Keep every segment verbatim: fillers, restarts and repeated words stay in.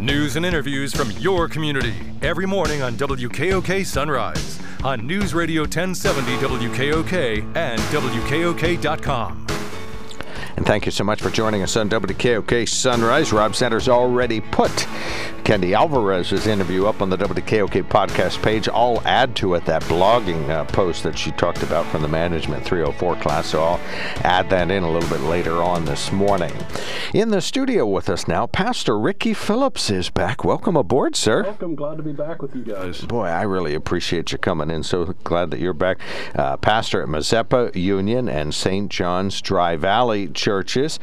News and interviews from your community every morning on W K O K Sunrise, on News Radio ten seventy W K O K and W K O K dot com. And thank you so much for joining us on W K O K Sunrise. Rob Sanders already put Kendi Alvarez's interview up on the W K O K podcast page. I'll add to it that blogging uh, post that she talked about from the Management three oh four class, so I'll add that in a little bit later on this morning. In the studio with us now, Pastor Ricky Phillips is back. Welcome aboard, sir. Welcome. Glad to be back with you guys. Boy, I really appreciate you coming in. So glad that you're back. Uh, pastor at Mazeppa Union and Saint John's Dry Valley churches,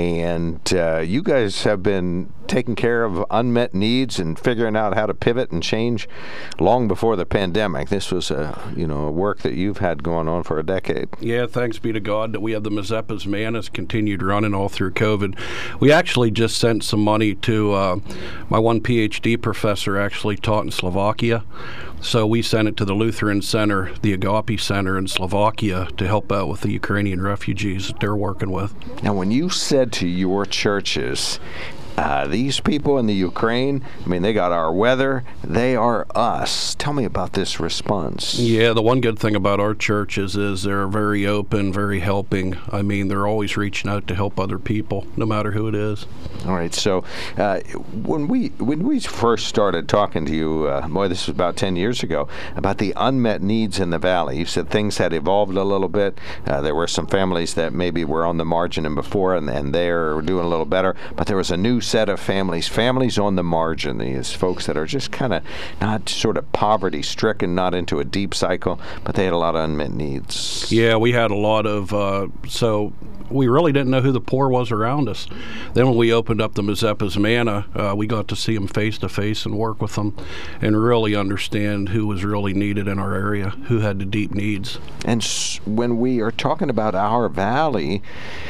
and uh, you guys have been taking care of unmet needs and figuring out how to pivot and change long before the pandemic. This was a you know a work that you've had going on for a decade. Yeah, thanks be to God that we have the Mazeppa's Manna's continued running all through COVID. We actually just sent some money to uh, my one P H D professor actually taught in Slovakia. So we sent it to the Lutheran Center, the Agape Center in Slovakia, to help out with the Ukrainian refugees that they're working with. Now, when you said to your churches, Uh, these people in the Ukraine, I mean, they got our weather. They are us. Tell me about this response. Yeah, the one good thing about our churches is they're very open, very helping. I mean, they're always reaching out to help other people, no matter who it is. All right. So uh, when we when we first started talking to you, uh, boy, this was about ten years ago, about the unmet needs in the valley, you said things had evolved a little bit. Uh, there were some families that maybe were on the margin and before, and, and they're doing a little better. But there was a new set of families, families on the margin, these folks that are just kind of not sort of poverty stricken, not into a deep cycle, but they had a lot of unmet needs. Yeah, we had a lot of, uh, so we really didn't know who the poor was around us. Then when we opened up the Mazeppa's Manna, uh, we got to see them face to face and work with them and really understand who was really needed in our area, who had the deep needs. And s- when we are talking about our valley,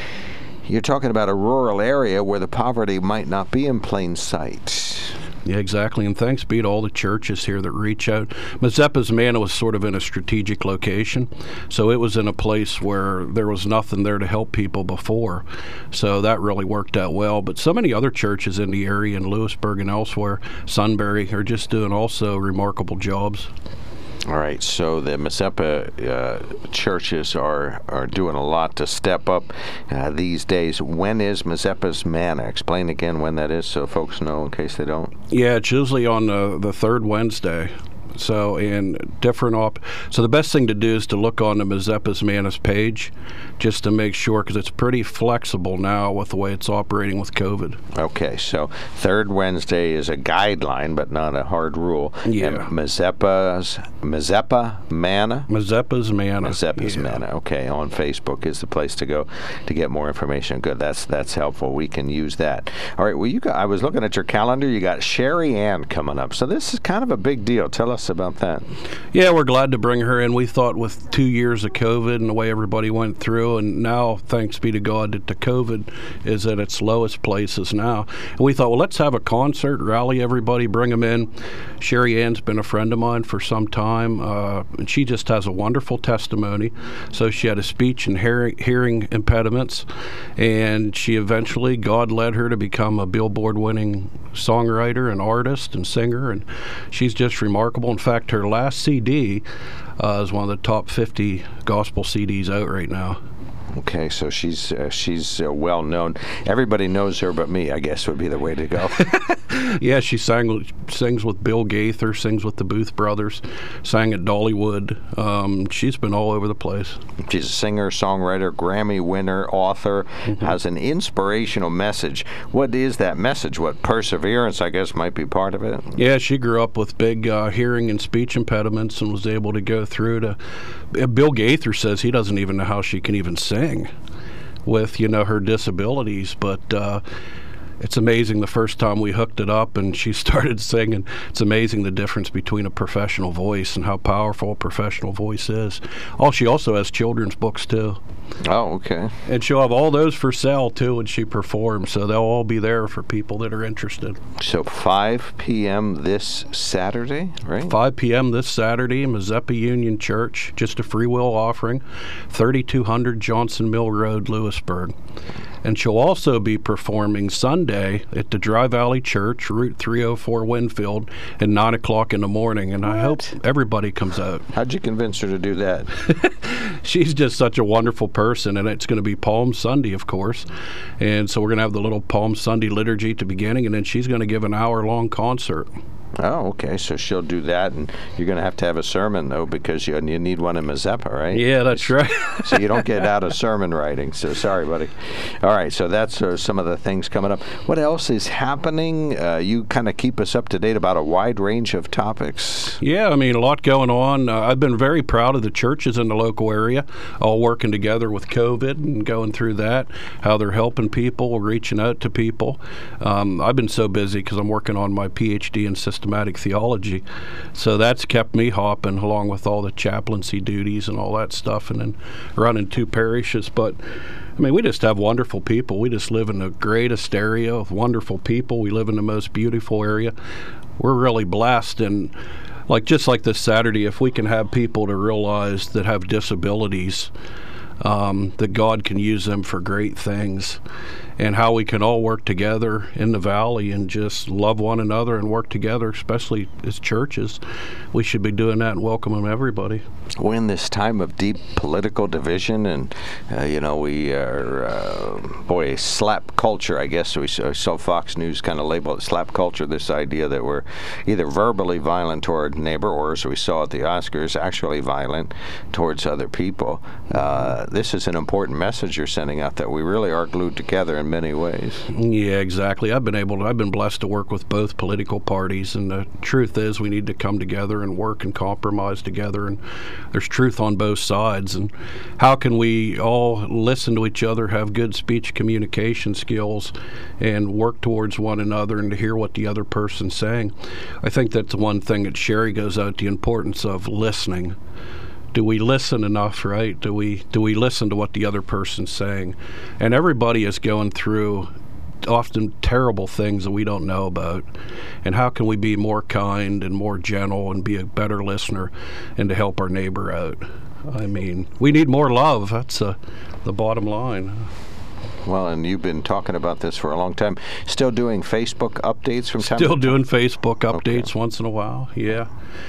you're talking about a rural area where the poverty might not be in plain sight. Yeah, exactly. And thanks be to all the churches here that reach out. Mazeppa's Manna was sort of in a strategic location, so it was in a place where there was nothing there to help people before. So that really worked out well. But so many other churches in the area, in Lewisburg and elsewhere, Sunbury, are just doing also remarkable jobs. All right, so the Mazeppa uh, churches are, are doing a lot to step up uh, these days. When is Mazeppa's Manna? Explain again when that is so folks know in case they don't. Yeah, it's usually on uh, the third Wednesday. So, in different op. So the best thing to do is to look on the Mazeppa's Manna's page, just to make sure, because it's pretty flexible now with the way it's operating with COVID. Okay, so third Wednesday is a guideline, but not a hard rule. Yeah. And Mazeppa's Mazeppa Manna. Mazeppa's Manna. Mazeppa's yeah. Manna. Okay, on Facebook is the place to go to get more information. Good, that's that's helpful. We can use that. All right. Well, you got. I was looking at your calendar. You got Sherry Ann coming up. So this is kind of a big deal. Tell us about that. Yeah, we're glad to bring her in. We thought with two years of COVID and the way everybody went through, and now, thanks be to God, that the COVID is at its lowest places now. And we thought, well, let's have a concert, rally everybody, bring them in. Sherry Ann's been a friend of mine for some time, uh, and she just has a wonderful testimony. So she had a speech and hearing, hearing impediments, and she eventually, God led her to become a Billboard-winning songwriter and artist and singer, and she's just remarkable. In fact, her last C D uh, is one of the top fifty gospel C Ds out right now. Okay, so she's uh, she's uh, well known. Everybody knows her, but me, I guess, would be the way to go. Yeah, she sang, sings with Bill Gaither, sings with the Booth Brothers, sang at Dollywood. Um, she's been all over the place. She's a singer, songwriter, Grammy winner, author, mm-hmm. has an inspirational message. What is that message? What perseverance, I guess, might be part of it? Yeah, she grew up with big uh, hearing and speech impediments and was able to go through to... Uh, Bill Gaither says he doesn't even know how she can even sing with, you know, her disabilities, but... Uh, It's amazing the first time we hooked it up and she started singing. It's amazing the difference between a professional voice and how powerful a professional voice is. Oh, she also has children's books too. Oh, okay. And she'll have all those for sale, too, when she performs. So they'll all be there for people that are interested. So five p.m. this Saturday, right? five p.m. this Saturday, Mazeppa Union Church, just a free will offering, thirty-two hundred Johnson Mill Road, Lewisburg. And she'll also be performing Sunday at the Dry Valley Church, Route three oh four Winfield, at nine o'clock in the morning. And what? I hope everybody comes out. How'd you convince her to do that? She's just such a wonderful person, and it's going to be Palm Sunday, of course. And so we're going to have the little Palm Sunday liturgy at the beginning, and then she's going to give an hour-long concert. Oh, okay. So she'll do that, and you're going to have to have a sermon, though, because you, you need one in Mazeppa, right? Yeah, that's right. So you don't get out of sermon writing. So sorry, buddy. All right, so that's uh, some of the things coming up. What else is happening? Uh, you kind of keep us up to date about a wide range of topics. Yeah, I mean, a lot going on. Uh, I've been very proud of the churches in the local area, all working together with COVID and going through that, how they're helping people, reaching out to people. Um, I've been so busy because I'm working on my P H D in systematic theology, so that's kept me hopping along with all the chaplaincy duties and all that stuff, and then running two parishes. But I mean, we just have wonderful people. We just live in the greatest area of wonderful people. We live in the most beautiful area. We're really blessed, and like just like this Saturday, if we can have people to realize that have disabilities, um, that God can use them for great things, and how we can all work together in the valley and just love one another and work together, especially as churches. We should be doing that and welcoming everybody. We're in this time of deep political division, and uh, you know, we are uh, boy slap culture. I guess we saw, saw Fox News kind of label it slap culture. This idea that we're either verbally violent toward neighbor, or as we saw at the Oscars, actually violent towards other people. Uh, this is an important message you're sending out, that we really are glued together in many ways. Yeah, exactly. I've been able to, I've been blessed to work with both political parties, and the truth is we need to come together and work and compromise together, and there's truth on both sides. And how can we all listen to each other, have good speech communication skills, and work towards one another and to hear what the other person's saying? I think that's one thing that Sherry goes out, the importance of listening. Do we listen enough, right? Do we do we listen to what the other person's saying? And everybody is going through often terrible things that we don't know about. And how can we be more kind and more gentle and be a better listener and to help our neighbor out? I mean, we need more love. That's uh, the bottom line. Well, and you've been talking about this for a long time. Still doing Facebook updates from time Still to time? doing Facebook updates Okay. once in a while, yeah.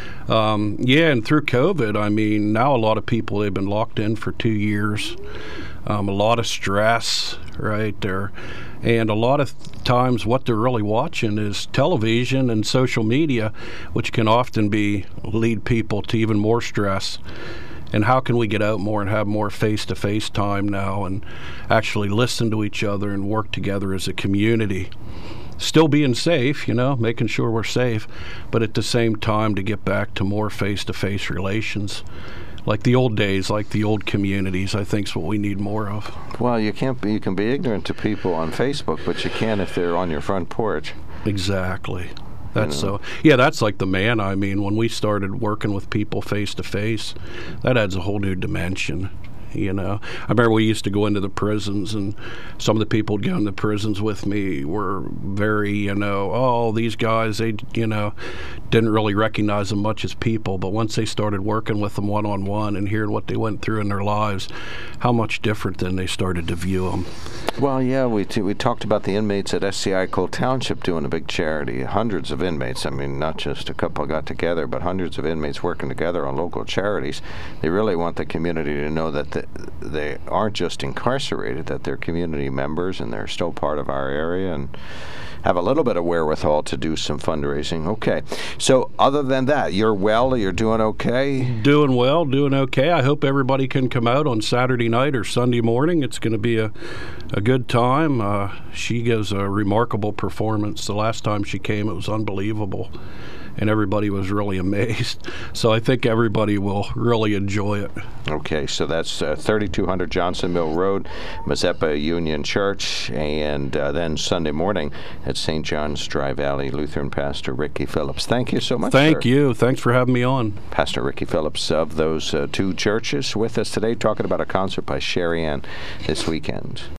Um, yeah, and through COVID, I mean, now a lot of people, they've been locked in for two years. Um, a lot of stress, right there. And a lot of times what they're really watching is television and social media, which can often be lead people to even more stress. And how can we get out more and have more face-to-face time now and actually listen to each other and work together as a community? Still being safe, you know, making sure we're safe, but at the same time to get back to more face-to-face relations. Like the old days, like the old communities, I think is what we need more of. Well, you can't be, you can be ignorant to people on Facebook, but you can if they're on your front porch. Exactly. That's You know. so, yeah, that's like the man. I mean, when we started working with people face to face, that adds a whole new dimension. You know, I remember we used to go into the prisons, and some of the people who'd go into the prisons with me were very, you know, oh, these guys, they, you know, didn't really recognize them much as people. But once they started working with them one-on-one and hearing what they went through in their lives, how much different then they started to view them. Well, yeah, we t- we talked about the inmates at S C I Cole Township doing a big charity. Hundreds of inmates. I mean, not just a couple got together, but hundreds of inmates working together on local charities. They really want the community to know that the, they aren't just incarcerated, that they're community members and they're still part of our area and have a little bit of wherewithal to do some fundraising. Okay. So other than that, you're well, you're doing okay? Doing well, doing okay. I hope everybody can come out on Saturday night or Sunday morning. It's going to be a, a good time. Uh, she gives a remarkable performance. The last time she came, it was unbelievable. and everybody was really amazed. So I think everybody will really enjoy it. Okay, so that's uh, thirty-two hundred Johnson Mill Road, Mazeppa Union Church, and uh, then Sunday morning at Saint John's Dry Valley Lutheran Pastor Ricky Phillips. Thank you so much. Thank sir. you. Thanks for having me on. Pastor Ricky Phillips of those uh, two churches with us today, talking about a concert by Sherry Ann this weekend.